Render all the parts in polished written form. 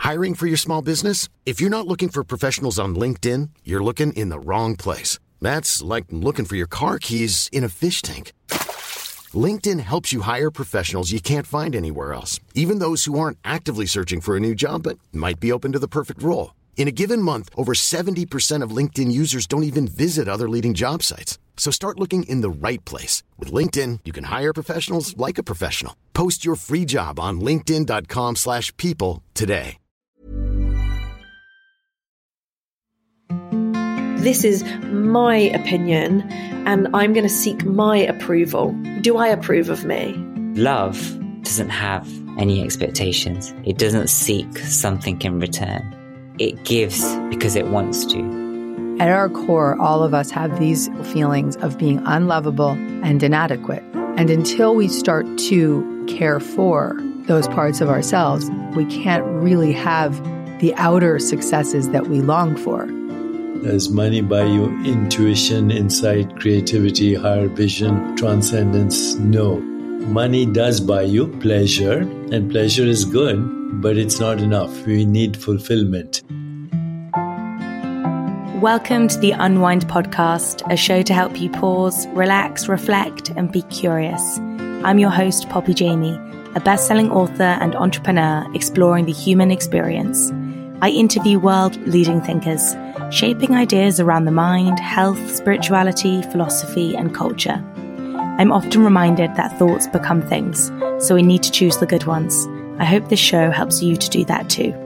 Hiring for your small business? If you're not looking for professionals on LinkedIn, you're looking in the wrong place. That's like looking for your car keys in a fish tank. LinkedIn helps you hire professionals you can't find anywhere else, even those who aren't actively searching for a new job but might be open to the perfect role. In a given month, over 70% of LinkedIn users don't even visit other leading job sites. So start looking in the right place. With LinkedIn, you can hire professionals like a professional. Post your free job on linkedin.com/people today. This is my opinion, and I'm going to seek my approval. Do I approve of me? Love doesn't have any expectations. It doesn't seek something in return. It gives because it wants to. At our core, all of us have these feelings of being unlovable and inadequate. And until we start to care for those parts of ourselves, we can't really have the outer successes that we long for. Does money buy you intuition, insight, creativity, higher vision, transcendence? No. Money does buy you pleasure, and pleasure is good, but it's not enough. We need fulfillment. Welcome to the Unwind Podcast, a show to help you pause, relax, reflect, and be curious. I'm your host, Poppy Jamie, a best-selling author and entrepreneur exploring the human experience. I interview world-leading thinkers, shaping ideas around the mind, health, spirituality, philosophy, and culture. I'm often reminded that thoughts become things, so we need to choose the good ones. I hope this show helps you to do that too.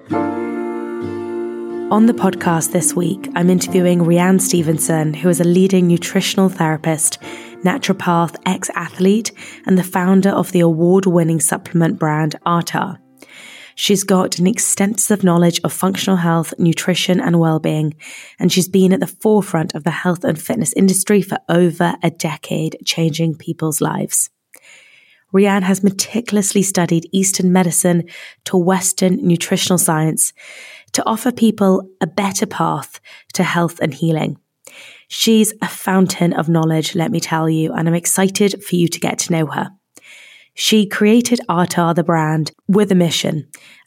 On the podcast this week, I'm interviewing Rhianne Stevenson, who is a leading nutritional therapist, naturopath, ex-athlete, and the founder of the award-winning supplement brand Artar. She's got an extensive knowledge of functional health, nutrition, and well-being, and she's been at the forefront of the health and fitness industry for over a decade, changing people's lives. Rhianne has meticulously studied Eastern medicine to Western nutritional science to offer people a better path to health and healing. She's a fountain of knowledge, let me tell you, and I'm excited for you to get to know her. She created Artar, the brand, with a mission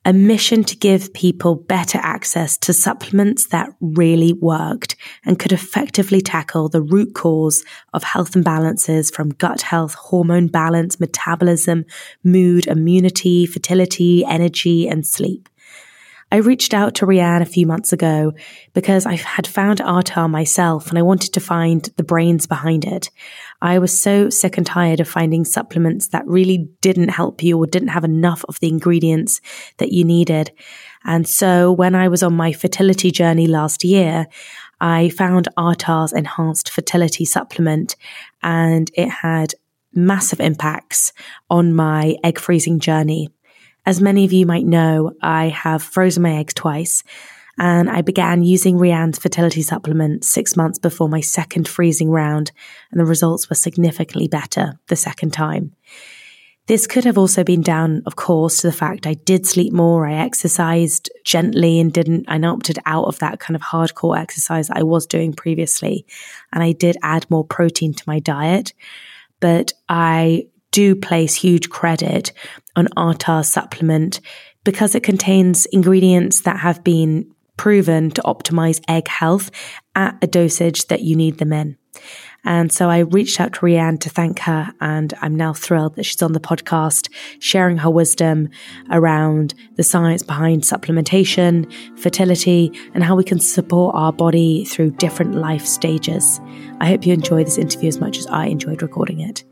to give people better access to supplements that really worked and could effectively tackle the root cause of health imbalances from gut health, hormone balance, metabolism, mood, immunity, fertility, energy, and sleep. I reached out to Rhianne a few months ago because I had found Artar myself and I wanted to find the brains behind it. I was so sick and tired of finding supplements that really didn't help you or didn't have enough of the ingredients that you needed. And so when I was on my fertility journey last year, I found Artar's enhanced fertility supplement, and it had massive impacts on my egg freezing journey. As many of you might know, I have frozen my eggs twice, and I began using Rhianne's fertility supplement 6 months before my second freezing round, and the results were significantly better the second time. This could have also been down, of course, to the fact I did sleep more, I exercised gently and I opted out of that kind of hardcore exercise I was doing previously, and I did add more protein to my diet, but I do place huge credit on Artar's supplement because it contains ingredients that have been proven to optimize egg health at a dosage that you need them in. And so I reached out to Rhianne to thank her, and I'm now thrilled that she's on the podcast sharing her wisdom around the science behind supplementation, fertility, and how we can support our body through different life stages. I hope you enjoy this interview as much as I enjoyed recording it.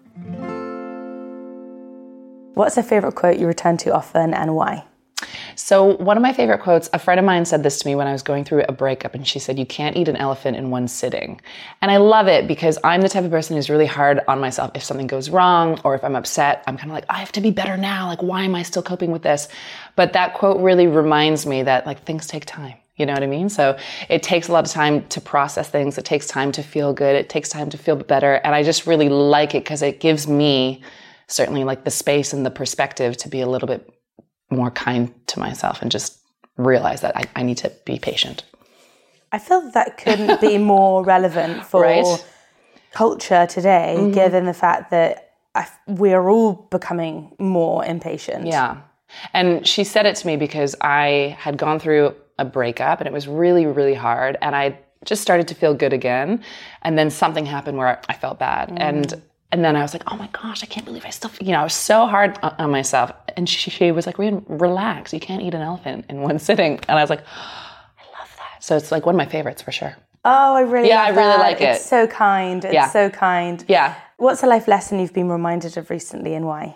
What's a favorite quote you return to often and why? So one of my favorite quotes, a friend of mine said this to me when I was going through a breakup, and she said, "You can't eat an elephant in one sitting." And I love it because I'm the type of person who's really hard on myself. If something goes wrong or if I'm upset, I'm kind of like, I have to be better now. Like, why am I still coping with this? But that quote really reminds me that like things take time. You know what I mean? So it takes a lot of time to process things. It takes time to feel good. It takes time to feel better. And I just really like it because it gives me certainly like the space and the perspective to be a little bit more kind to myself and just realize that I need to be patient. I feel that couldn't be more relevant for culture today, given the fact that we're all becoming more impatient. Yeah. And she said it to me because I had gone through a breakup and it was really, really hard. And I just started to feel good again. And then something happened where I felt bad. And then I was like, oh my gosh, I can't believe I still, I was so hard on myself. And she was like, Rian, relax. You can't eat an elephant in one sitting. And I was like, I love that. So it's like one of my favorites for sure. Oh, I really love really that. like it. It's so kind. It's so kind. Yeah. What's a life lesson you've been reminded of recently and why?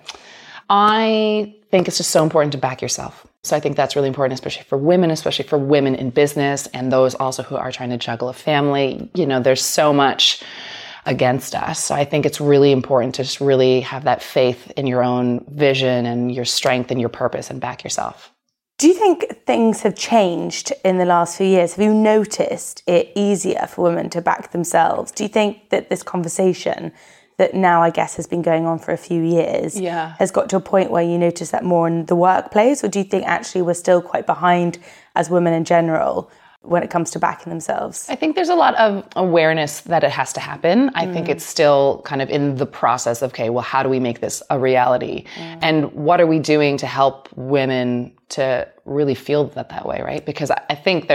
I think it's just so important to back yourself. So I think that's really important, especially for women in business and those also who are trying to juggle a family. There's so much against us. So I think it's really important to just really have that faith in your own vision and your strength and your purpose and back yourself. Do you think things have changed in the last few years? Have you noticed it easier for women to back themselves? Do you think that this conversation that now I guess has been going on for a few years has got to a point where you notice that more in the workplace? Or do you think actually we're still quite behind as women in general when it comes to backing themselves? I think there's a lot of awareness that it has to happen. I think it's still kind of in the process of, okay, well, how do we make this a reality? And what are we doing to help women to really feel that way, right? Because I think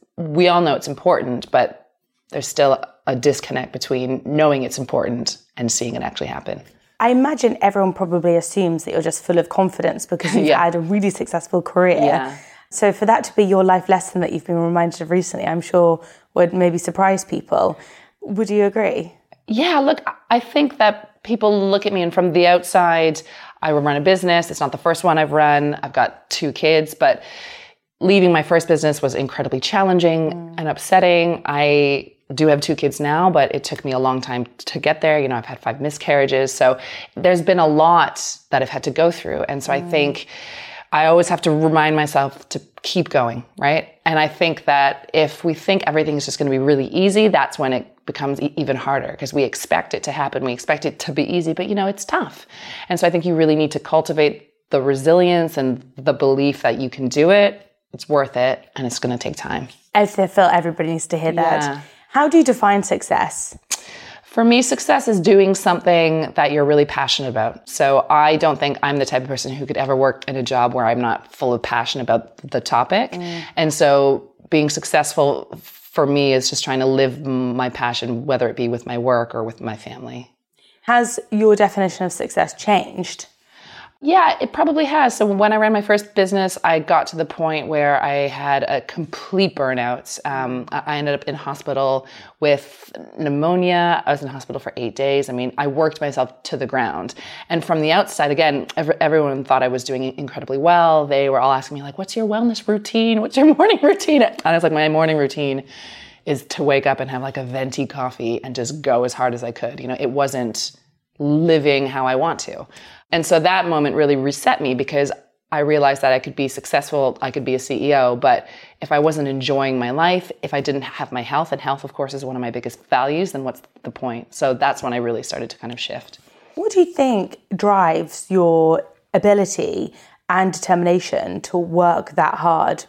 we all know it's important, but there's still a disconnect between knowing it's important and seeing it actually happen. I imagine everyone probably assumes that you're just full of confidence because you've had a really successful career. Yeah. So for that to be your life lesson that you've been reminded of recently, I'm sure would maybe surprise people. Would you agree? Yeah, look, I think that people look at me and from the outside, I run a business. It's not the first one I've run. I've got 2 kids, but leaving my first business was incredibly challenging and upsetting. I do have 2 kids now, but it took me a long time to get there. I've had 5 miscarriages. So there's been a lot that I've had to go through. And so I think I always have to remind myself to keep going, right? And I think that if we think everything is just going to be really easy, that's when it becomes even harder because we expect it to happen. We expect it to be easy, but it's tough. And so I think you really need to cultivate the resilience and the belief that you can do it. It's worth it. And it's going to take time. I feel everybody needs to hear that. Yeah. How do you define success? For me, success is doing something that you're really passionate about. So I don't think I'm the type of person who could ever work in a job where I'm not full of passion about the topic. And so being successful for me is just trying to live my passion, whether it be with my work or with my family. Has your definition of success changed? Yeah, it probably has. So when I ran my first business, I got to the point where I had a complete burnout. I ended up in hospital with pneumonia. I was in hospital for 8 days. I worked myself to the ground. And from the outside, again, everyone thought I was doing incredibly well. They were all asking me, like, what's your wellness routine? What's your morning routine? And I was like, my morning routine is to wake up and have like a venti coffee and just go as hard as I could. It wasn't living how I want to. And so that moment really reset me because I realized that I could be successful, I could be a CEO, but if I wasn't enjoying my life, if I didn't have my health, and health, of course, is one of my biggest values, then what's the point? So that's when I really started to kind of shift. What do you think drives your ability and determination to work that hard?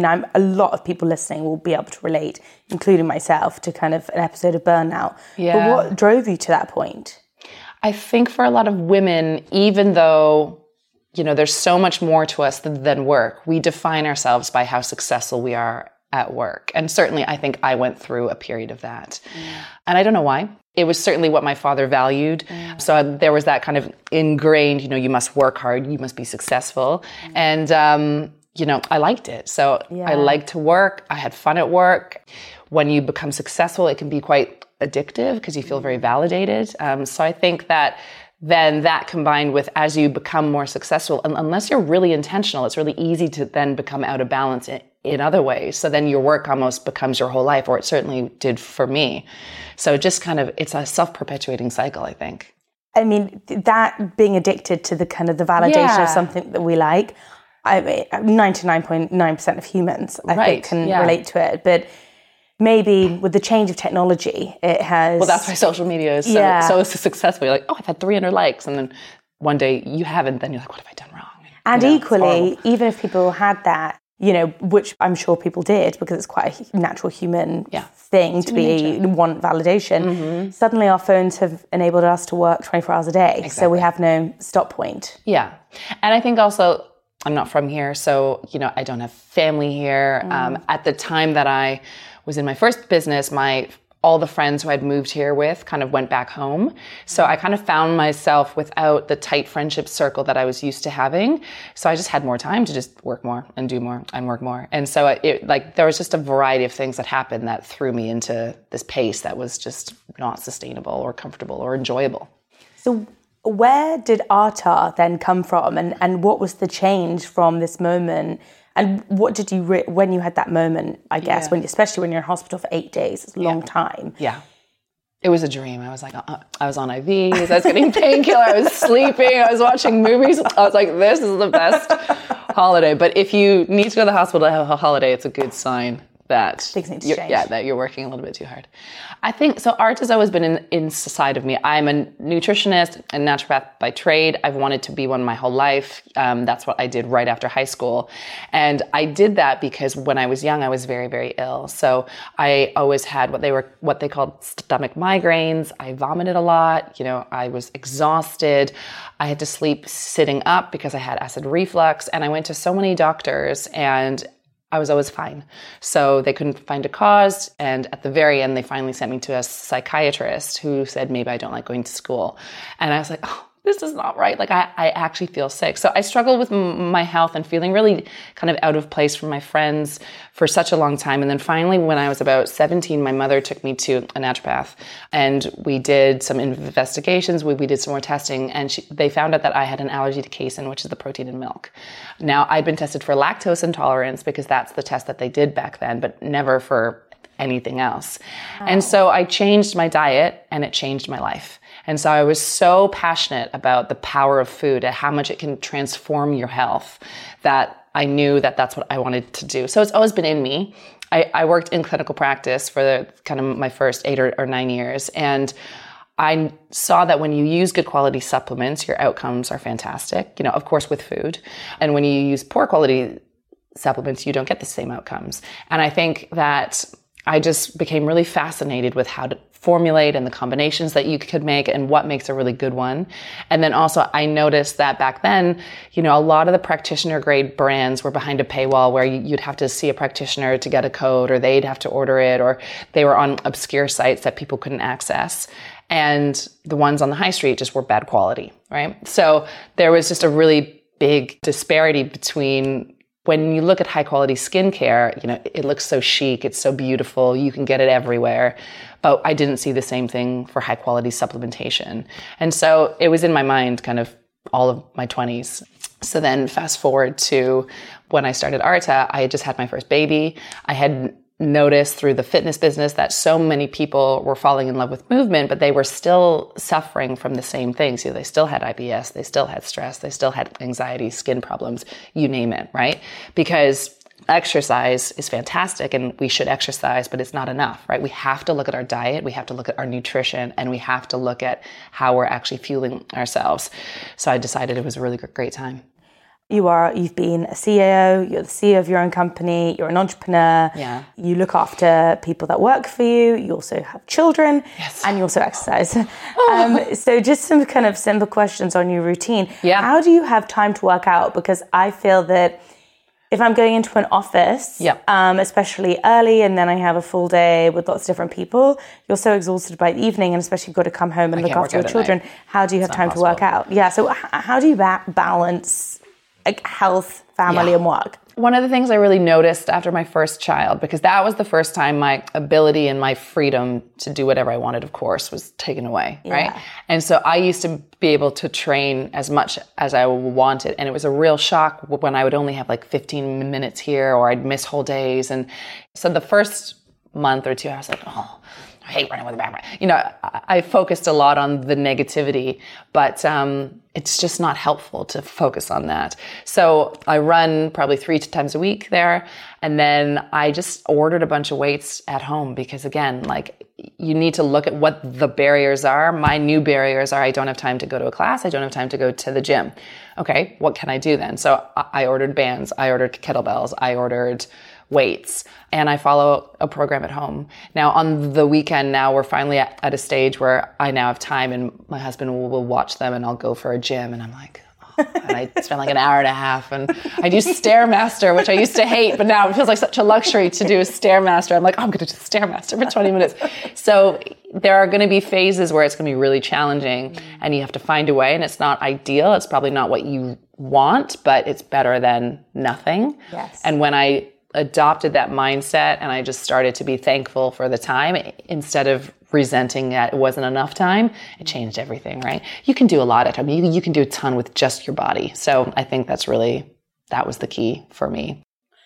A lot of people listening will be able to relate, including myself, to kind of an episode of burnout. Yeah. But what drove you to that point? I think for a lot of women, even though, there's so much more to us than work, we define ourselves by how successful we are at work. And certainly I think I went through a period of that. And I don't know why. It was certainly what my father valued. So there was that kind of ingrained, you must work hard, you must be successful. And, I liked it. So I liked to work. I had fun at work. When you become successful, it can be quite addictive because you feel very validated. So I think that then that combined with as you become more successful, unless you're really intentional, it's really easy to then become out of balance in other ways. So then your work almost becomes your whole life, or it certainly did for me. So just kind of, it's a self-perpetuating cycle, I think. That being addicted to the kind of the validation of something that we like, 99.9% of humans, I think, can relate to it. But maybe with the change of technology, it has... Well, that's why social media is so successful. You're like, oh, I've had 300 likes. And then one day you haven't. Then you're like, what have I done wrong? And equally, even if people had that, which I'm sure people did, because it's quite a natural human thing to want validation, suddenly our phones have enabled us to work 24 hours a day. Exactly. So we have no stop point. Yeah. And I think also I'm not from here, so, I don't have family here. At the time that I was in my first business, all the friends who I'd moved here with kind of went back home. So I kind of found myself without the tight friendship circle that I was used to having. So I just had more time to just work more and do more and work more. And so there was just a variety of things that happened that threw me into this pace that was just not sustainable or comfortable or enjoyable. So where did Arta then come from, and what was the change from this moment? And what did you, when you had that moment, I guess, especially when you're in hospital for 8 days, it's a long time. Yeah. It was a dream. I was like, I was on IVs, I was getting painkiller, I was sleeping, I was watching movies. I was like, this is the best holiday. But if you need to go to the hospital to have a holiday, it's a good sign that things need to change. That you're working a little bit too hard. I think so. Art has always been inside of me. I'm a nutritionist and naturopath by trade. I've wanted to be one my whole life. That's what I did right after high school, and I did that because when I was young, I was very, very ill. So I always had what they called stomach migraines. I vomited a lot. I was exhausted. I had to sleep sitting up because I had acid reflux, and I went to so many doctors, and I was always fine. So they couldn't find a cause. And at the very end, they finally sent me to a psychiatrist who said, maybe I don't like going to school. And I was like, oh, this is not right. Like I actually feel sick. So I struggled with my health and feeling really kind of out of place from my friends for such a long time. And then finally, when I was about 17, my mother took me to a naturopath, and we did some investigations. We did some more testing, and they found out that I had an allergy to casein, which is the protein in milk. Now, I'd been tested for lactose intolerance because that's the test that they did back then, but never for anything else. Wow. And so I changed my diet, and it changed my life. And so I was so passionate about the power of food and how much it can transform your health that I knew that that's what I wanted to do. So it's always been in me. I worked in clinical practice for kind of my first 8 or 9 years. And I saw that when you use good quality supplements, your outcomes are fantastic, of course with food. And when you use poor quality supplements, you don't get the same outcomes. And I think that I just became really fascinated with how to formulate and the combinations that you could make and what makes a really good one. And then also I noticed that back then, a lot of the practitioner grade brands were behind a paywall where you'd have to see a practitioner to get a code, or they'd have to order it, or they were on obscure sites that people couldn't access. And the ones on the high street just were bad quality, right? So there was just a really big disparity between when you look at high quality skincare, it looks so chic, it's so beautiful, you can get it everywhere. But I didn't see the same thing for high quality supplementation. And so it was in my mind kind of all of my 20s. So then fast forward to when I started Arta, I had just had my first baby. I had noticed through the fitness business that so many people were falling in love with movement, but they were still suffering from the same things. They still had IBS, they still had stress, they still had anxiety, skin problems, you name it, right? Because exercise is fantastic and we should exercise, but it's not enough, right? We have to look at our diet, we have to look at our nutrition, and we have to look at how we're actually fueling ourselves. So I decided it was a really great time. You've been a CEO, you're the CEO of your own company, you're an entrepreneur, you look after people that work for you, you also have children, and you also exercise. So just some kind of simple questions on your routine. Yeah. How do you have time to work out? Because I feel that if I'm going into an office, especially early, and then I have a full day with lots of different people, you're so exhausted by the evening, and especially you've got to come home and look after your children. How do you have time to work out? Yeah, so how do you balance health, family, and work? One of the things I really noticed after my first child, because that was the first time my ability and my freedom to do whatever I wanted, of course, was taken away, right? And so I used to be able to train as much as I wanted. And it was a real shock when I would only have like 15 minutes here, or I'd miss whole days. And so the first month or two, I was like, oh, I hate running with a backpack. I focused a lot on the negativity, but it's just not helpful to focus on that. So I run probably 3 times a week there. And then I just ordered a bunch of weights at home because, again, you need to look at what the barriers are. My new barriers are I don't have time to go to a class. I don't have time to go to the gym. Okay, what can I do then? So I ordered bands. I ordered kettlebells. I ordered weights, and I follow a program at home. Now on the weekend, now we're finally at a stage where I now have time, and my husband will watch them, and I'll go for a gym, and I'm like, oh, And I spend like an hour and a half, and I do Stairmaster, which I used to hate, but now it feels like such a luxury to do a Stairmaster. I'm like, oh, I'm going to do Stairmaster for 20 minutes. So there are going to be phases where it's going to be really challenging, and you have to find a way, and it's not ideal. It's probably not what you want, but it's better than nothing. Yes. And when I adopted that mindset and I just started to be thankful for the time instead of resenting that it wasn't enough time, it changed everything, right? You can do a lot at time. You can do a ton with just your body. So I think that was the key for me.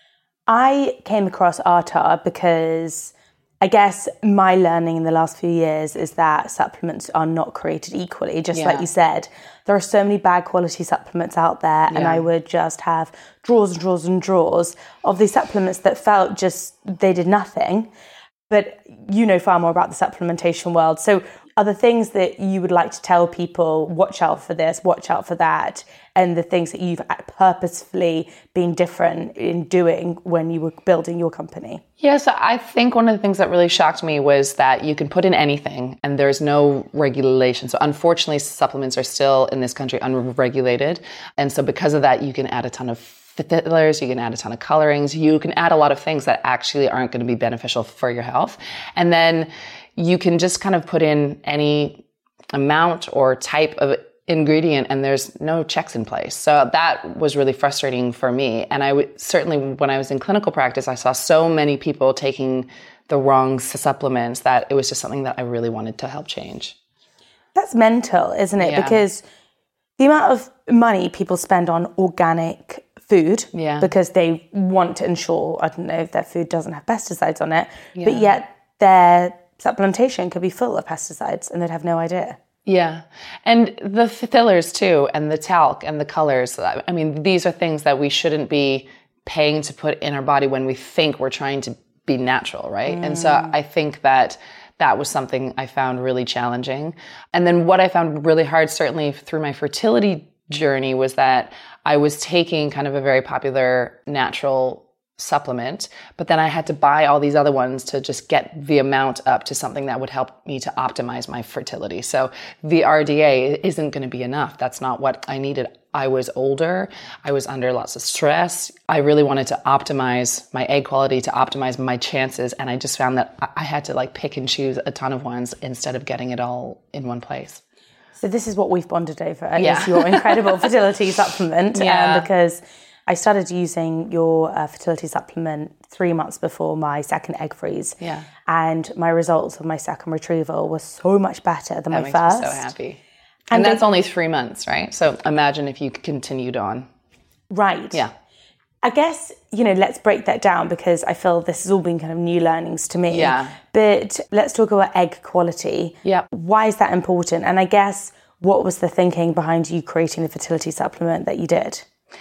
I came across Artar because I guess my learning in the last few years is that supplements are not created equally. Just like you said, there are so many bad quality supplements out there, and I would just have drawers and drawers and drawers of these supplements that felt just, they did nothing. But you know far more about the supplementation world. So are the things that you would like to tell people, watch out for this, watch out for that, and the things that you've purposefully been different in doing when you were building your company? Yes, I think one of the things that really shocked me was that you can put in anything and there's no regulation. So unfortunately, supplements are still in this country unregulated. And so because of that, you can add a ton of fillers, you can add a ton of colorings, you can add a lot of things that actually aren't going to be beneficial for your health. And then you can just kind of put in any amount or type of ingredient and there's no checks in place. So that was really frustrating for me. And I would certainly, when I was in clinical practice, I saw so many people taking the wrong supplements that it was just something that I really wanted to help change. That's mental, isn't it? Yeah. Because the amount of money people spend on organic food because they want to ensure, I don't know, if their food doesn't have pesticides on it, but yet their supplementation could be full of pesticides and they'd have no idea. Yeah. And the fillers too, and the talc and the colors. I mean, these are things that we shouldn't be paying to put in our body when we think we're trying to be natural, right? And so I think that was something I found really challenging. And then what I found really hard, certainly through my fertility journey, was that I was taking kind of a very popular natural supplement, but then I had to buy all these other ones to just get the amount up to something that would help me to optimize my fertility. So the RDA isn't going to be enough. That's not what I needed. I was older. I was under lots of stress. I really wanted to optimize my egg quality, to optimize my chances. And I just found that I had to like pick and choose a ton of ones instead of getting it all in one place. So this is what we've bonded over, is your incredible fertility supplement. Because I started using your fertility supplement 3 months before my second egg freeze. Yeah. And my results of my second retrieval were so much better than my first. That makes me so happy. And that's only 3 months, right? So imagine if you continued on. Right. Yeah. I guess, let's break that down because I feel this has all been kind of new learnings to me. Yeah. But let's talk about egg quality. Yeah. Why is that important? And I guess, what was the thinking behind you creating the fertility supplement that you did?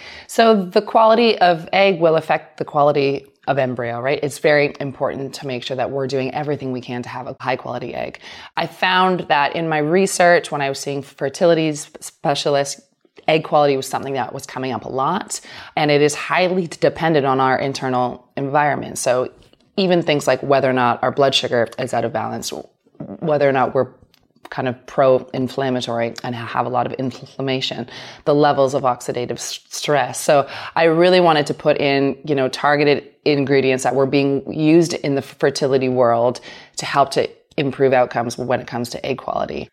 So the quality of egg will affect the quality of embryo, right? It's very important to make sure that we're doing everything we can to have a high quality egg. I found that in my research, when I was seeing fertility specialists, egg quality was something that was coming up a lot, and it is highly dependent on our internal environment. So even things like whether or not our blood sugar is out of balance, whether or not we're kind of pro-inflammatory and have a lot of inflammation, the levels of oxidative stress. So I really wanted to put in, targeted ingredients that were being used in the fertility world to help to improve outcomes when it comes to egg quality.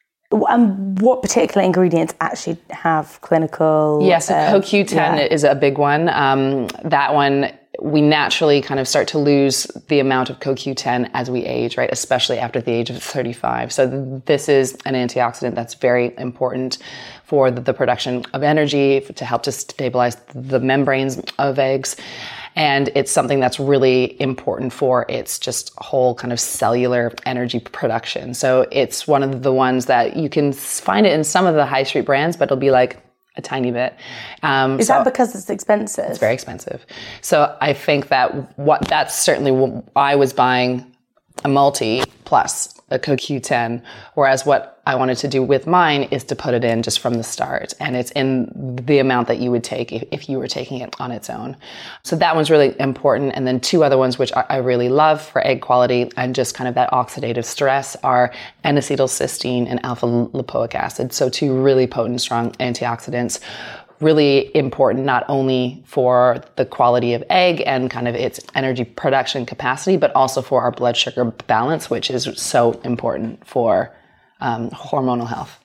What particular ingredients actually have clinical... Yes, so CoQ10 is a big one. That one, we naturally kind of start to lose the amount of CoQ10 as we age, right? Especially after the age of 35. So this is an antioxidant that's very important for the production of energy, to help to stabilize the membranes of eggs. And it's something that's really important for its just whole kind of cellular energy production. So it's one of the ones that you can find it in some of the high street brands, but it'll be like a tiny bit. Is that because it's expensive? It's very expensive. So I think that that's certainly what I was buying, a multi plus a CoQ10, whereas what I wanted to do with mine is to put it in just from the start, and it's in the amount that you would take if you were taking it on its own. So that one's really important. And then two other ones which I really love for egg quality and just kind of that oxidative stress are N-acetylcysteine and alpha lipoic acid. So two really potent, strong antioxidants really important not only for the quality of egg and kind of its energy production capacity, but also for our blood sugar balance, which is so important for hormonal health.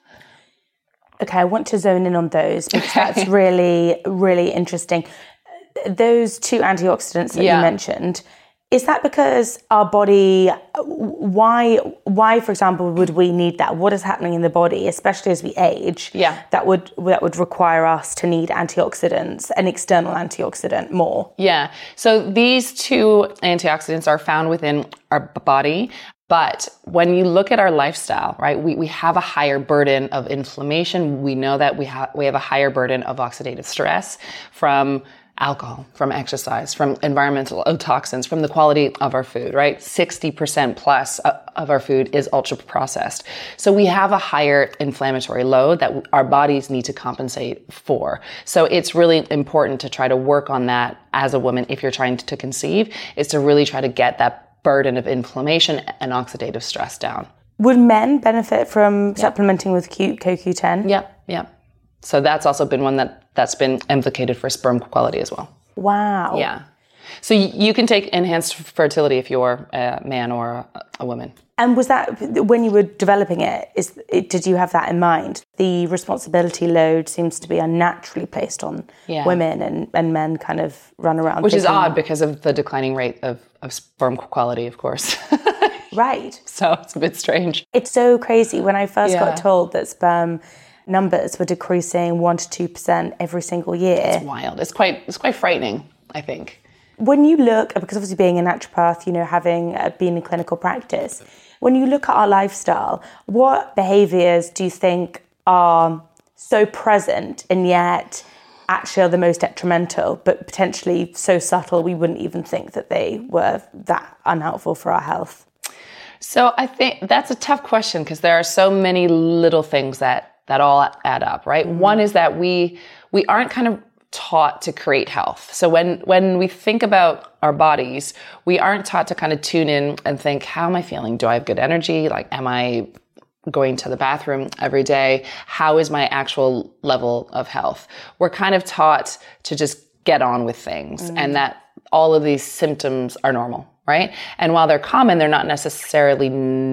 Okay, I want to zone in on those because that's really, really interesting. Those 2 antioxidants that you mentioned, is that because our body, why, for example, would we need that? What is happening in the body, especially as we age, that would require us to need antioxidants, an external antioxidant more? Yeah, so these 2 antioxidants are found within our body. But when you look at our lifestyle, right, we have a higher burden of inflammation. We know that we have a higher burden of oxidative stress from alcohol, from exercise, from environmental toxins, from the quality of our food, right? 60% plus of our food is ultra processed. So we have a higher inflammatory load that our bodies need to compensate for. So it's really important to try to work on that as a woman if you're trying to conceive, is to really try to get that burden of inflammation and oxidative stress down. Would men benefit from supplementing with CoQ10? Yeah. So that's also been one that's been implicated for sperm quality as well. Wow. Yeah. So you can take enhanced fertility if you're a man or a woman. And was that, when you were developing it, did you have that in mind? The responsibility load seems to be unnaturally placed on women, and men kind of run around. Which is odd because of the declining rate of sperm quality, of course. Right. So it's a bit strange. It's so crazy. When I first got told that sperm numbers were decreasing 1% to 2% every single year. It's wild. It's quite frightening, I think. When you look, because obviously being a naturopath, having been in clinical practice, when you look at our lifestyle, what behaviours do you think are so present and yet actually are the most detrimental, but potentially so subtle we wouldn't even think that they were that unhelpful for our health? So I think that's a tough question because there are so many little things that all add up, right? Mm-hmm. One is that we aren't kind of taught to create health. So when we think about our bodies, we aren't taught to kind of tune in and think, how am I feeling? Do I have good energy? Like, am I going to the bathroom every day? How is my actual level of health? We're kind of taught to just get on with things and that all of these symptoms are normal, right? And while they're common, they're not necessarily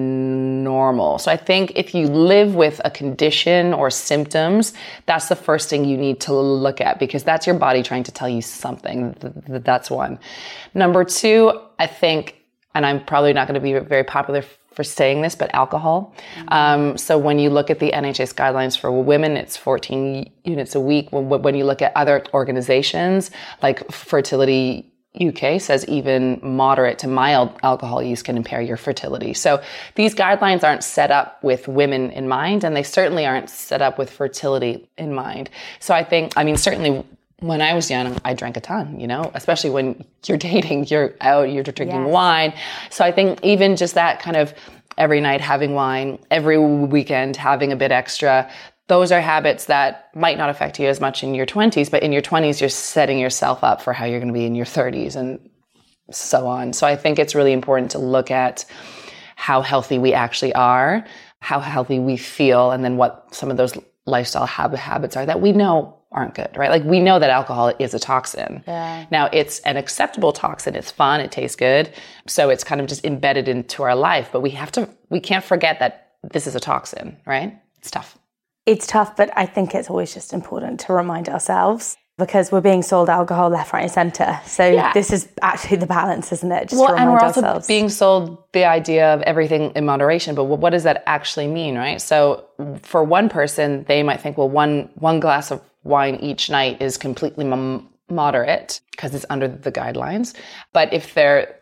normal. So I think if you live with a condition or symptoms, that's the first thing you need to look at because that's your body trying to tell you something. That's one. Number 2, I think, and I'm probably not going to be very popular for saying this, but alcohol. So when you look at the NHS guidelines for women, it's 14 units a week. When you look at other organizations like Fertility UK says even moderate to mild alcohol use can impair your fertility. So these guidelines aren't set up with women in mind, and they certainly aren't set up with fertility in mind. So I think, certainly when I was young, I drank a ton, especially when you're dating, you're out, you're drinking wine. So I think even just that kind of every night having wine, every weekend having a bit extra, those are habits that might not affect you as much in your 20s, but in your 20s, you're setting yourself up for how you're going to be in your 30s and so on. So I think it's really important to look at how healthy we actually are, how healthy we feel, and then what some of those lifestyle habits are that we know aren't good, right? Like we know that alcohol is a toxin. Yeah. Now it's an acceptable toxin. It's fun. It tastes good. So it's kind of just embedded into our life, but we can't forget that this is a toxin, right? It's tough. It's tough, but I think it's always just important to remind ourselves because we're being sold alcohol left, right, and centre. So this is actually the balance, isn't it? Just to remind ourselves. And we're also being sold the idea of everything in moderation, but what does that actually mean, right? So for one person, they might think, well, one glass of wine each night is completely moderate because it's under the guidelines. But if they're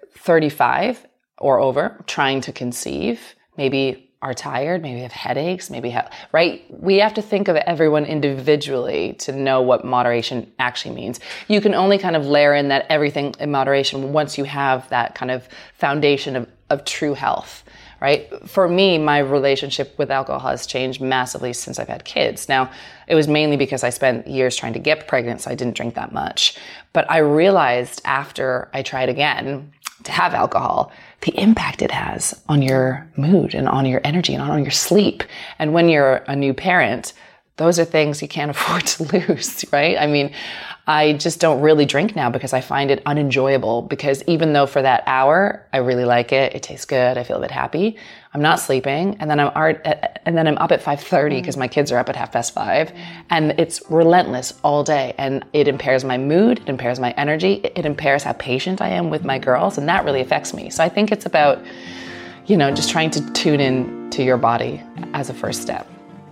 35 or over, trying to conceive, maybe are tired, maybe have headaches, right? We have to think of everyone individually to know what moderation actually means. You can only kind of layer in that everything in moderation once you have that kind of foundation of true health, right? For me, my relationship with alcohol has changed massively since I've had kids. Now, it was mainly because I spent years trying to get pregnant, so I didn't drink that much. But I realized after I tried again to have alcohol, the impact it has on your mood and on your energy and on your sleep. And when you're a new parent, those are things you can't afford to lose, right? I mean, I just don't really drink now because I find it unenjoyable, because even though for that hour, I really like it, it tastes good, I feel a bit happy, I'm not sleeping. And then I'm up at 5:30 because my kids are up at 5:30, and it's relentless all day. And it impairs my mood, it impairs my energy, it impairs how patient I am with my girls. And that really affects me. So I think it's about, just trying to tune in to your body as a first step.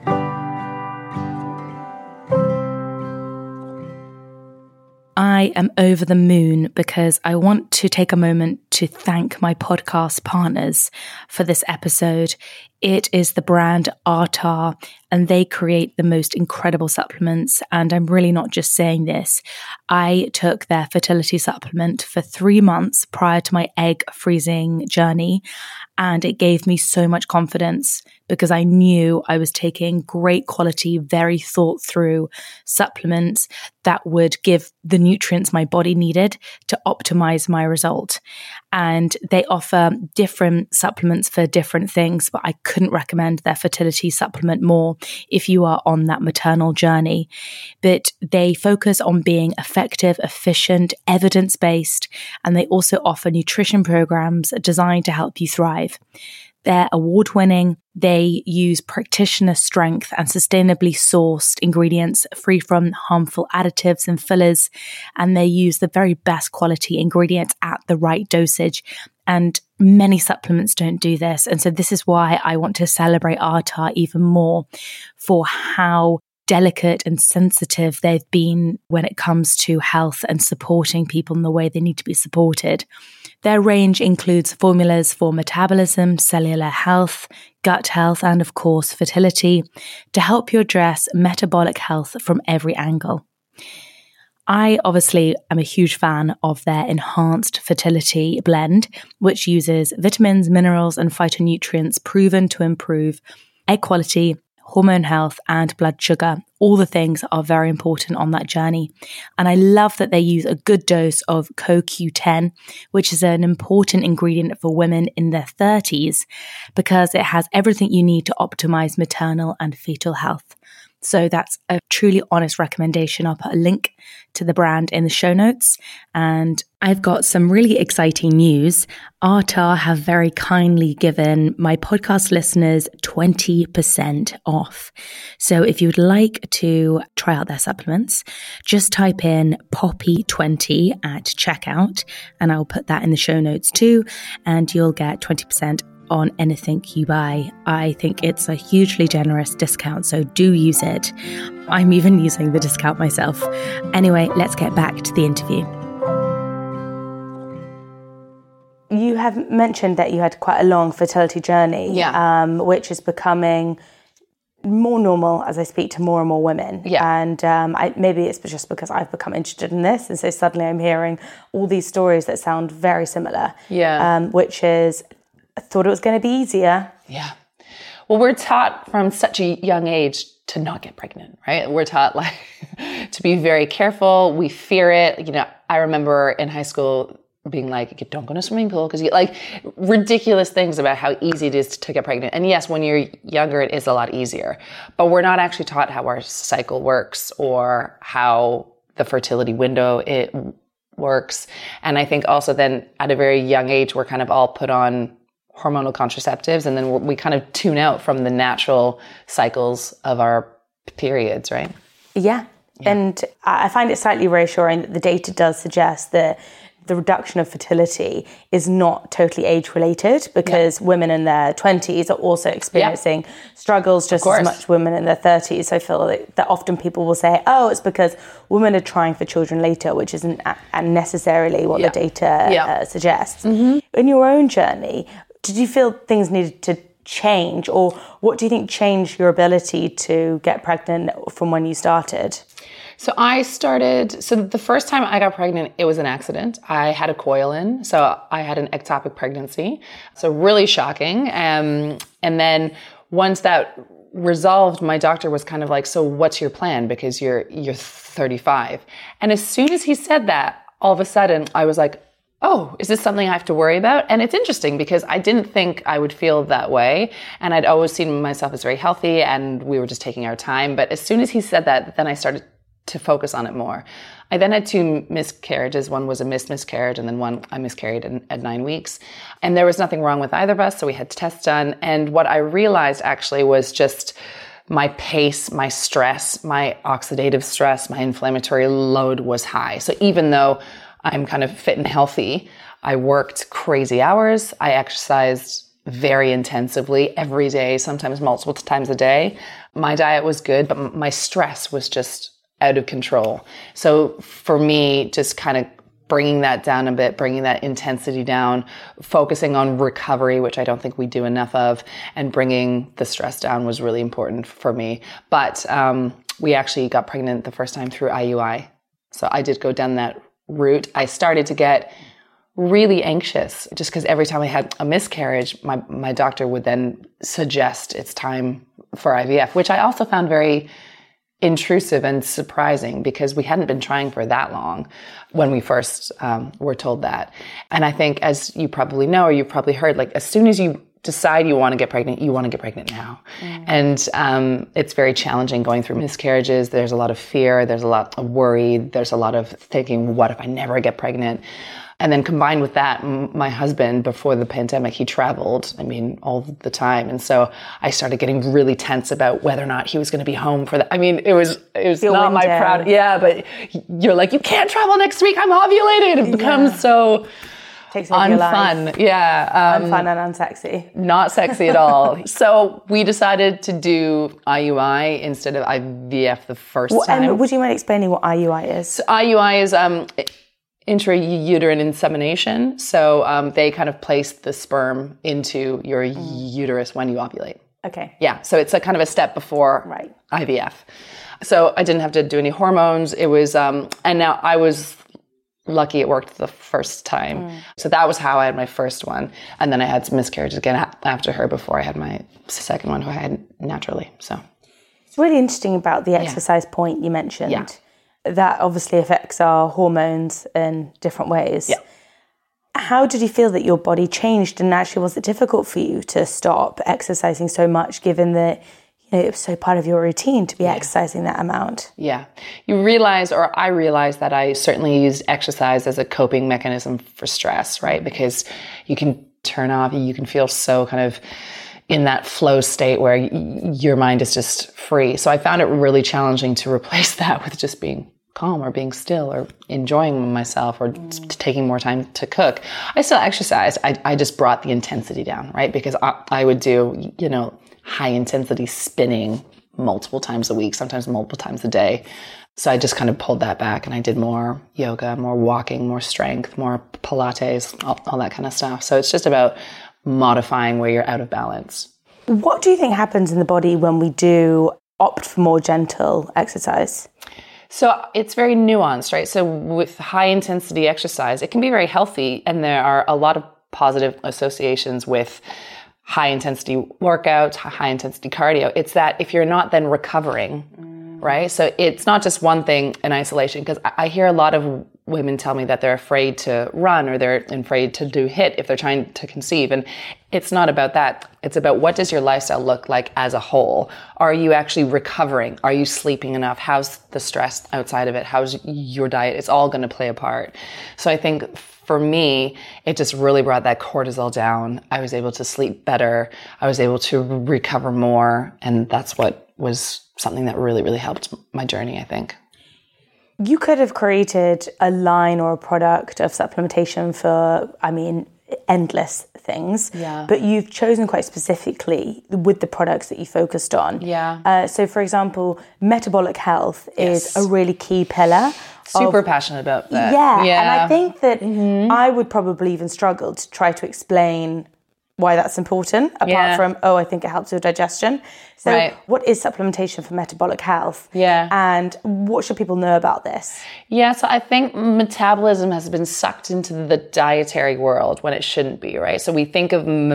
I am over the moon because I want to take a moment to thank my podcast partners for this episode. It is the brand Artar, and they create the most incredible supplements. And I'm really not just saying this. I took their fertility supplement for 3 months prior to my egg freezing journey, and it gave me so much confidence because I knew I was taking great quality, very thought through supplements that would give the nutrients my body needed to optimize my result. And they offer different supplements for different things, but I couldn't recommend their fertility supplement more if you are on that maternal journey. But they focus on being effective, efficient, evidence-based, and they also offer nutrition programs designed to help you thrive. They're award-winning. They use practitioner strength and sustainably sourced ingredients free from harmful additives and fillers. And they use the very best quality ingredients at the right dosage. And many supplements don't do this. And so this is why I want to celebrate Artar even more for how delicate and sensitive they've been when it comes to health and supporting people in the way they need to be supported. Their range includes formulas for metabolism, cellular health, gut health, and of course, fertility to help you address metabolic health from every angle. I obviously am a huge fan of their enhanced fertility blend, which uses vitamins, minerals, and phytonutrients proven to improve egg quality, hormone health, and blood sugar. All the things are very important on that journey. And I love that they use a good dose of CoQ10, which is an important ingredient for women in their 30s because it has everything you need to optimize maternal and fetal health. So that's a truly honest recommendation. I'll put a link to the brand in the show notes. And I've got some really exciting news. Artar have very kindly given my podcast listeners 20% off. So if you'd like to try out their supplements, just type in Poppy20 at checkout, and I'll put that in the show notes too, and you'll get 20% on anything you buy. I think it's a hugely generous discount, so do use it. I'm even using the discount myself. Anyway, let's get back to the interview. You have mentioned that you had quite a long fertility journey, which is becoming more normal as I speak to more and more women. And maybe it's just because I've become interested in this, and so suddenly I'm hearing all these stories that sound very similar, which is, I thought it was going to be easier. Yeah. Well, we're taught from such a young age to not get pregnant, right? We're taught to be very careful. We fear it. I remember in high school being like, don't go in a swimming pool because you ridiculous things about how easy it is to get pregnant. And yes, when you're younger, it is a lot easier, but we're not actually taught how our cycle works or how the fertility window it works. And I think also then at a very young age, we're kind of all put on hormonal contraceptives, and then we kind of tune out from the natural cycles of our periods, right? Yeah. And I find it slightly reassuring that the data does suggest that the reduction of fertility is not totally age-related, because women in their 20s are also experiencing struggles just as much women in their 30s. I feel that often people will say, oh, it's because women are trying for children later, which isn't necessarily what the data suggests. Mm-hmm. In your own journey, did you feel things needed to change, or what do you think changed your ability to get pregnant from when you started? So the first time I got pregnant, it was an accident. I had a coil in, so I had an ectopic pregnancy. So really shocking. And then once that resolved, my doctor was kind of like, so what's your plan? Because you're 35. And as soon as he said that, all of a sudden I was like, oh, is this something I have to worry about? And it's interesting because I didn't think I would feel that way. And I'd always seen myself as very healthy and we were just taking our time. But as soon as he said that, then I started to focus on it more. I then had 2 miscarriages. One was a miscarriage and then one I miscarried at 9 weeks. And there was nothing wrong with either of us. So we had tests done. And what I realized actually was just my pace, my stress, my oxidative stress, my inflammatory load was high. So even though I'm kind of fit and healthy, I worked crazy hours. I exercised very intensively every day, sometimes multiple times a day. My diet was good, but my stress was just out of control. So for me, just kind of bringing that down a bit, bringing that intensity down, focusing on recovery, which I don't think we do enough of, and bringing the stress down was really important for me. But we actually got pregnant the first time through IUI. So I did go down that route. I started to get really anxious just because every time I had a miscarriage, my doctor would then suggest it's time for IVF, which I also found very intrusive and surprising because we hadn't been trying for that long when we first were told that. And I think, as you probably know, or you've probably heard, like as soon as you decide you want to get pregnant, you want to get pregnant now. And it's very challenging going through miscarriages. There's a lot of fear. There's a lot of worry. There's a lot of thinking, what if I never get pregnant? And then combined with that, my husband, before the pandemic, he traveled, all the time. And so I started getting really tense about whether or not he was going to be home for that. It was not my proud, but you're like, you can't travel next week. I'm ovulated. It becomes so takes over your life. Yeah. Unfun and unsexy. Not sexy at all. So we decided to do IUI instead of IVF the first time. Would you mind explaining what IUI is? So IUI is intrauterine insemination. So they kind of place the sperm into your uterus when you ovulate. Okay. Yeah. So it's a kind of a step before IVF. So I didn't have to do any hormones. It was, and now I was lucky it worked the first time. So that was how I had my first one. And then I had some miscarriages again after her before I had my second one, who I had naturally. So it's really interesting about the exercise point you mentioned. Yeah. That obviously affects our hormones in different ways. Yeah. How did you feel that your body changed, and actually was it difficult for you to stop exercising so much, given that it was so part of your routine to be exercising that amount? Yeah. You realize, or I realized, that I certainly used exercise as a coping mechanism for stress, right? Because you can turn off, you can feel so kind of in that flow state where your mind is just free. So I found it really challenging to replace that with just being calm or being still or enjoying myself or taking more time to cook. I still exercised. I just brought the intensity down, right? Because I would do, high intensity spinning multiple times a week, sometimes multiple times a day. So I just kind of pulled that back, and I did more yoga, more walking, more strength, more Pilates, all that kind of stuff. So it's just about modifying where you're out of balance. What do you think happens in the body when we do opt for more gentle exercise? So it's very nuanced, right? So with high intensity exercise, it can be very healthy, and there are a lot of positive associations with high intensity workouts, high intensity cardio. It's that if you're not then recovering, right? So it's not just one thing in isolation, because I hear a lot of women tell me that they're afraid to run or they're afraid to do HIIT if they're trying to conceive. And it's not about that. It's about, what does your lifestyle look like as a whole? Are you actually recovering? Are you sleeping enough? How's the stress outside of it? How's your diet? It's all going to play a part. So I think for me, it just really brought that cortisol down. I was able to sleep better. I was able to recover more. And that's what was something that really, really helped my journey, I think. You could have created a line or a product of supplementation for, endless things. Yeah. But you've chosen quite specifically with the products that you focused on. Yeah. So, for example, metabolic health is a really key pillar. Super passionate about that. Yeah. And I think that I would probably even struggle to try to explain why that's important, apart from, I think it helps with digestion. So what is supplementation for metabolic health? Yeah. And what should people know about this? Yeah, so I think metabolism has been sucked into the dietary world when it shouldn't be, right? So we think of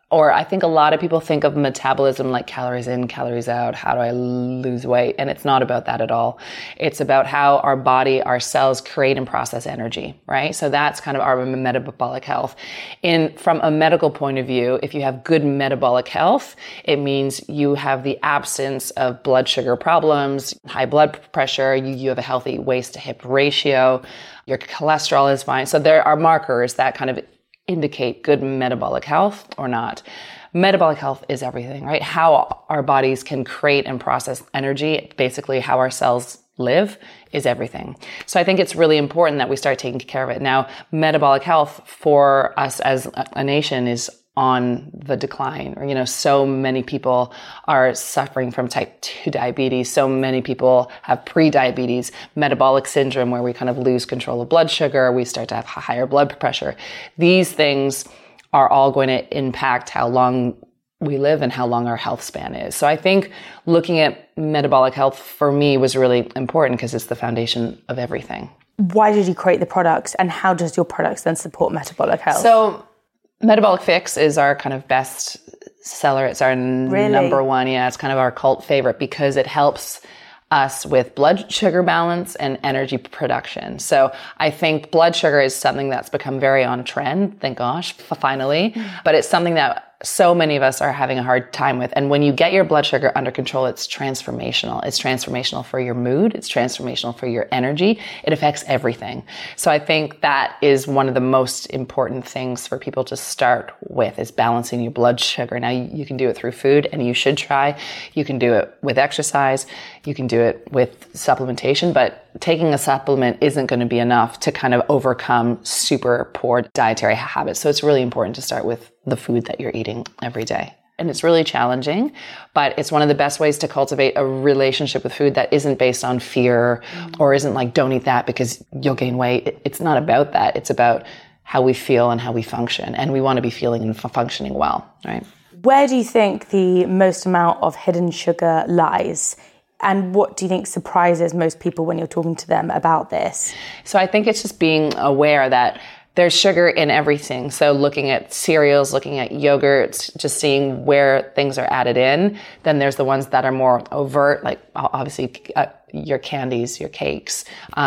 Or I think a lot of people think of metabolism like calories in, calories out. How do I lose weight? And it's not about that at all. It's about how our body, our cells create and process energy, right? So that's kind of our metabolic health. From a medical point of view, if you have good metabolic health, it means you have the absence of blood sugar problems, high blood pressure, you have a healthy waist to hip ratio, your cholesterol is fine. So there are markers that kind of indicate good metabolic health or not. Metabolic health is everything, right? How our bodies can create and process energy, basically how our cells live, is everything. So I think it's really important that we start taking care of it. Now, metabolic health for us as a nation is on the decline. So many people are suffering from type 2 diabetes. So many people have pre-diabetes, metabolic syndrome, where we kind of lose control of blood sugar. We start to have higher blood pressure. These things are all going to impact how long we live and how long our health span is. So I think looking at metabolic health for me was really important because it's the foundation of everything. Why did you create the products, and how does your products then support metabolic health? So Metabolic Fix is our kind of best seller. It's our number one. Yeah, it's kind of our cult favorite because it helps us with blood sugar balance and energy production. So I think blood sugar is something that's become very on trend, thank gosh, finally. But it's something that so many of us are having a hard time with. And when you get your blood sugar under control, it's transformational. It's transformational for your mood. It's transformational for your energy. It affects everything. So I think that is one of the most important things for people to start with, is balancing your blood sugar. Now, you can do it through food, and you should try. You can do it with exercise. You can do it with supplementation, but taking a supplement isn't going to be enough to kind of overcome super poor dietary habits. So it's really important to start with the food that you're eating every day. And it's really challenging, but it's one of the best ways to cultivate a relationship with food that isn't based on fear or isn't like, don't eat that because you'll gain weight. It's not about that. It's about how we feel and how we function. And we want to be feeling and functioning well, right? Where do you think the most amount of hidden sugar lies? And what do you think surprises most people when you're talking to them about this? So I think it's just being aware that there's sugar in everything. So looking at cereals, looking at yogurts, just seeing where things are added in. Then there's the ones that are more overt, like obviously your candies, your cakes,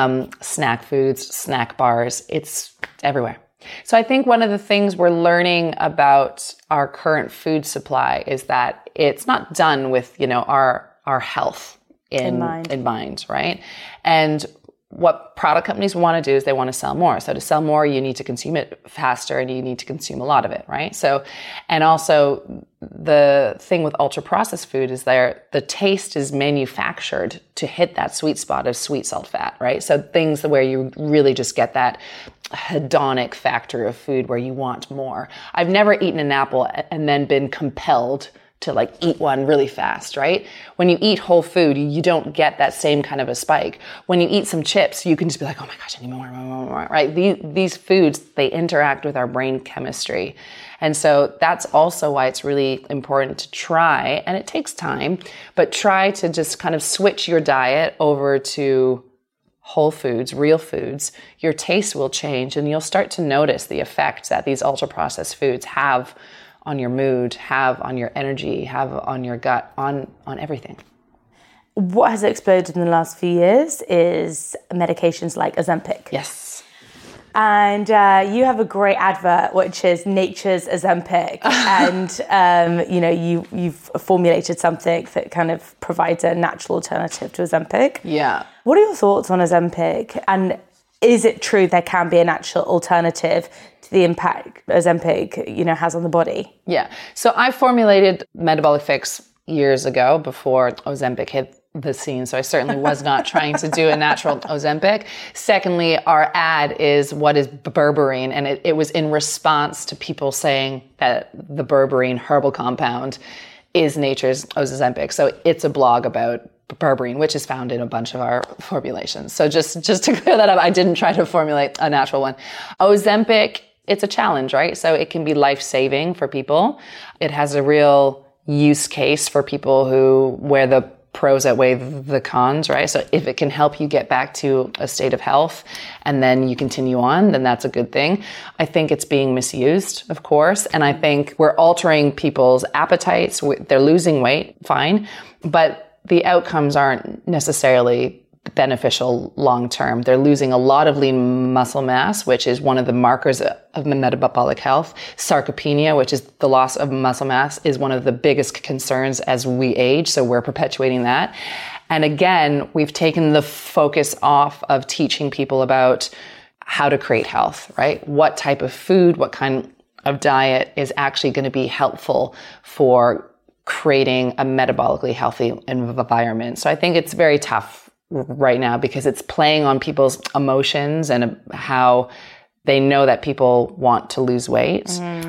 snack foods, snack bars. It's everywhere. So I think one of the things we're learning about our current food supply is that it's not done with, our health in mind, right? And what product companies want to do is they want to sell more. So to sell more, you need to consume it faster and you need to consume a lot of it, right? So, and also the thing with ultra processed food is the taste is manufactured to hit that sweet spot of sweet, salt, fat, right? So things where you really just get that hedonic factor of food where you want more. I've never eaten an apple and then been compelled to eat one really fast, right? When you eat whole food, you don't get that same kind of a spike. When you eat some chips, you can just be like, oh my gosh, I need more, right? These foods, they interact with our brain chemistry. And so that's also why it's really important to try, and it takes time, but try to just kind of switch your diet over to whole foods, real foods. Your taste will change and you'll start to notice the effect that these ultra processed foods have on your mood, have on your energy, have on your gut, on everything. What has exploded in the last few years is medications like Ozempic. Yes. And you have a great advert, which is Nature's Ozempic. And, you've formulated something that kind of provides a natural alternative to Ozempic. Yeah. What are your thoughts on Ozempic? And is it true there can be a natural alternative to the impact Ozempic, has on the body? Yeah. So I formulated Metabolic Fix years ago before Ozempic hit the scene. So I certainly was not trying to do a natural Ozempic. Secondly, our ad is what is berberine, and it was in response to people saying that the berberine herbal compound is nature's Ozempic. So it's a blog about berberine, which is found in a bunch of our formulations. So just to clear that up, I didn't try to formulate a natural one. Ozempic, it's a challenge, right? So it can be life-saving for people. It has a real use case for people where the pros outweigh the cons, right? So if it can help you get back to a state of health and then you continue on, then that's a good thing. I think it's being misused, of course. And I think we're altering people's appetites. They're losing weight, fine. But the outcomes aren't necessarily beneficial long term. They're losing a lot of lean muscle mass, which is one of the markers of metabolic health. Sarcopenia, which is the loss of muscle mass, is one of the biggest concerns as we age. So we're perpetuating that. And again, we've taken the focus off of teaching people about how to create health, right? What type of food, what kind of diet is actually going to be helpful for creating a metabolically healthy environment. So I think it's very tough right now because it's playing on people's emotions and how they know that people want to lose weight.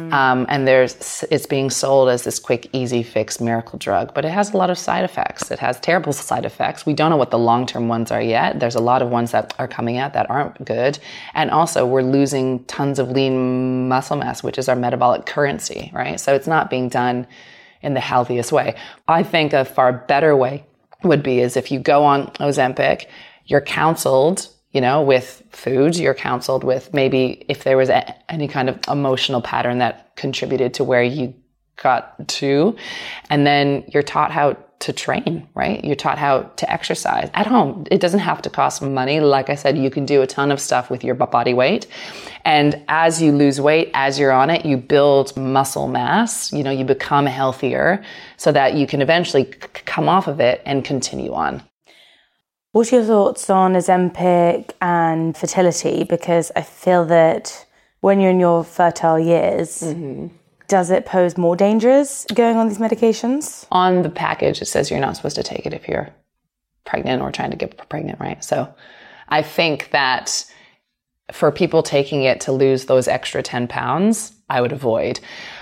And it's being sold as this quick, easy fix miracle drug, but it has a lot of side effects. It has terrible side effects. We don't know what the long-term ones are yet. There's a lot of ones that are coming out that aren't good. And also we're losing tons of lean muscle mass, which is our metabolic currency, right? So it's not being done in the healthiest way. I think a far better way would be is if you go on Ozempic, you're counseled, with food, you're counseled with maybe if there was any kind of emotional pattern that contributed to where you got to, and then you're taught how to train, right? You're taught how to exercise at home. It doesn't have to cost money. Like I said, you can do a ton of stuff with your body weight. And as you lose weight, as you're on it, you build muscle mass, you become healthier so that you can eventually come off of it and continue on. What's your thoughts on Ozempic and fertility? Because I feel that when you're in your fertile years, does it pose more dangers going on these medications? On the package, it says you're not supposed to take it if you're pregnant or trying to get pregnant, right? So I think that for people taking it to lose those extra 10 pounds, I would avoid.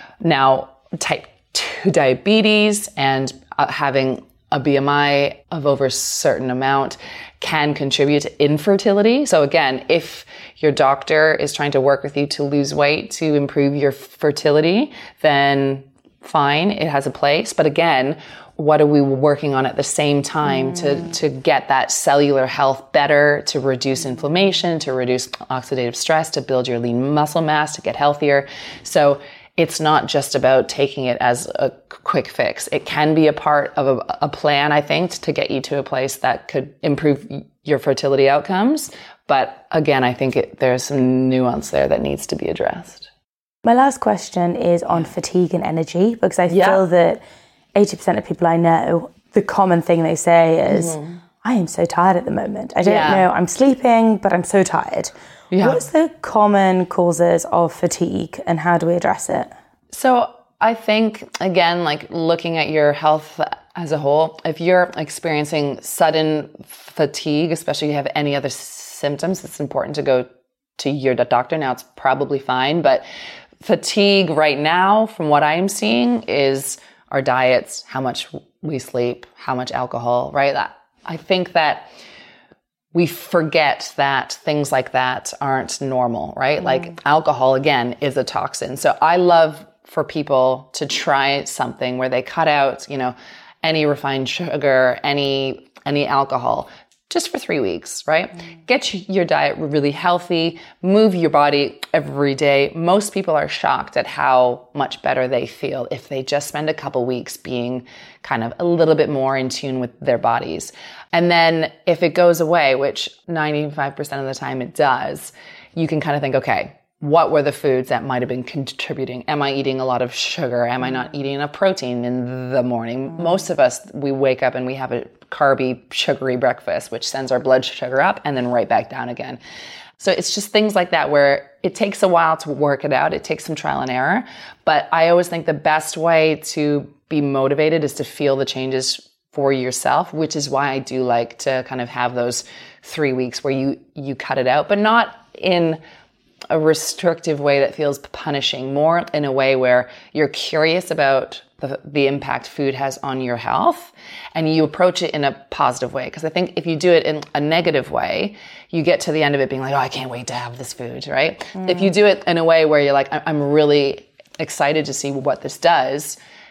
Now, type 2 diabetes and having a BMI of over a certain amount can contribute to infertility. So again, if your doctor is trying to work with you to lose weight to improve your fertility, then fine, it has a place. But again, what are we working on at the same time to get that cellular health better, to reduce inflammation, to reduce oxidative stress, to build your lean muscle mass, to get healthier? So it's not just about taking it as a quick fix. It can be a part of a plan, I think, to get you to a place that could improve your fertility outcomes. But again, I think there's some nuance there that needs to be addressed. My last question is on fatigue and energy, because I feel that 80% of people I know, the common thing they say is, I am so tired at the moment. I don't know, I'm sleeping, but I'm so tired. What's the common causes of fatigue and how do we address it? So I think, again, like looking at your health as a whole, if you're experiencing sudden fatigue, especially if you have any other symptoms, it's important to go to your doctor. Now it's probably fine, but fatigue right now, from what I'm seeing, is our diets, how much we sleep, how much alcohol, right? I think that we forget that things like that aren't normal, right? Like alcohol, again, is a toxin. So I love for people to try something where they cut out, any refined sugar, any alcohol, just for 3 weeks, right? Get your diet really healthy, move your body every day. Most people are shocked at how much better they feel if they just spend a couple weeks being kind of a little bit more in tune with their bodies. And then if it goes away, which 95% of the time it does, you can kind of think, okay, what were the foods that might have been contributing? Am I eating a lot of sugar? Am I not eating enough protein in the morning? Most of us, we wake up and we have a carby, sugary breakfast, which sends our blood sugar up and then right back down again. So it's just things like that where it takes a while to work it out. It takes some trial and error. But I always think the best way to be motivated is to feel the changes for yourself, which is why I do like to kind of have those 3 weeks where you cut it out, but not in a restrictive way that feels punishing, more in a way where you're curious about the impact food has on your health and you approach it in a positive way. Because I think if you do it in a negative way, you get to the end of it being like, oh, I can't wait to have this food, right? If you do it in a way where you're like, I'm really excited to see what this does,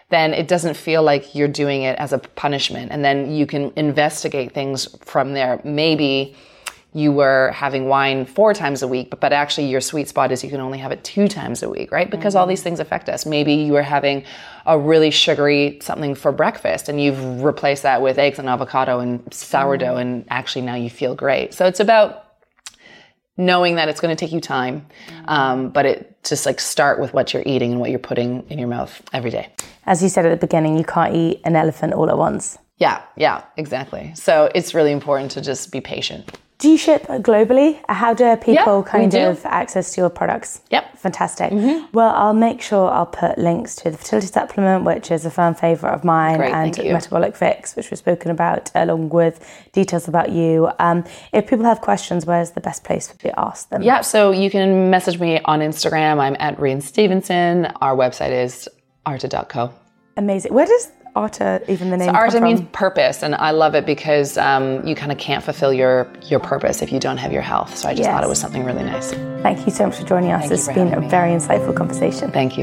then it doesn't feel like you're doing it as a punishment. And then you can investigate things from there. Maybe you were having wine 4 times a week, but actually your sweet spot is you can only have it 2 times a week, right? Because all these things affect us. Maybe you were having a really sugary something for breakfast and you've replaced that with eggs and avocado and sourdough, and actually now you feel great. So it's about knowing that it's going to take you time, but it just like start with what you're eating and what you're putting in your mouth every day. As you said at the beginning, you can't eat an elephant all at once. Yeah, exactly. So it's really important to just be patient. Do you ship globally? How do people kind of access to your products? Yep. Fantastic. Well, I'll make sure I'll put links to the fertility supplement, which is a firm favourite of mine, and Metabolic Fix, which we've spoken about, along with details about you. If people have questions, where's the best place to ask them? Yeah, so you can message me on Instagram. I'm at Rian Stevenson. Our website is arta.co. Amazing. Where does Arta, even the name, so Arta means purpose, and I love it because you kind of can't fulfill your purpose if you don't have your health. So I just thought it was something really nice. Thank you so much for joining us. It's been a very insightful conversation. Thank you.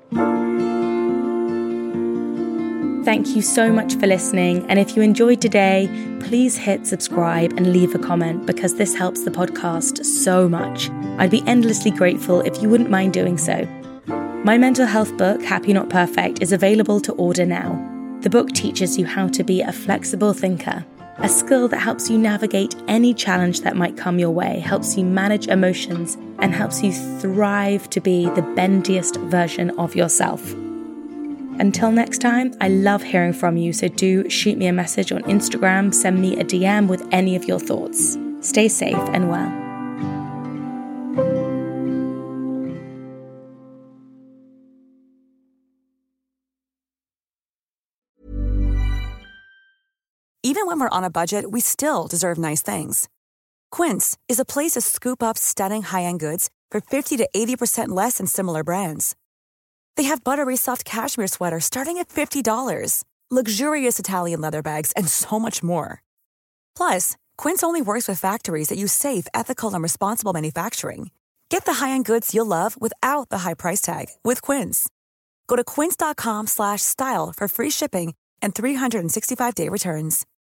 Thank you so much for listening. And if you enjoyed today, please hit subscribe and leave a comment, because this helps the podcast so much. I'd be endlessly grateful if you wouldn't mind doing so. My mental health book, Happy Not Perfect, is available to order now. The book teaches you how to be a flexible thinker, a skill that helps you navigate any challenge that might come your way, helps you manage emotions, and helps you thrive to be the bendiest version of yourself. Until next time, I love hearing from you, so do shoot me a message on Instagram, send me a DM with any of your thoughts. Stay safe and well. Even when we're on a budget, we still deserve nice things. Quince is a place to scoop up stunning high-end goods for 50 to 80% less than similar brands. They have buttery soft cashmere sweaters starting at $50, luxurious Italian leather bags, and so much more. Plus, Quince only works with factories that use safe, ethical, and responsible manufacturing. Get the high-end goods you'll love without the high price tag with Quince. Go to quince.com/style for free shipping and 365-day returns.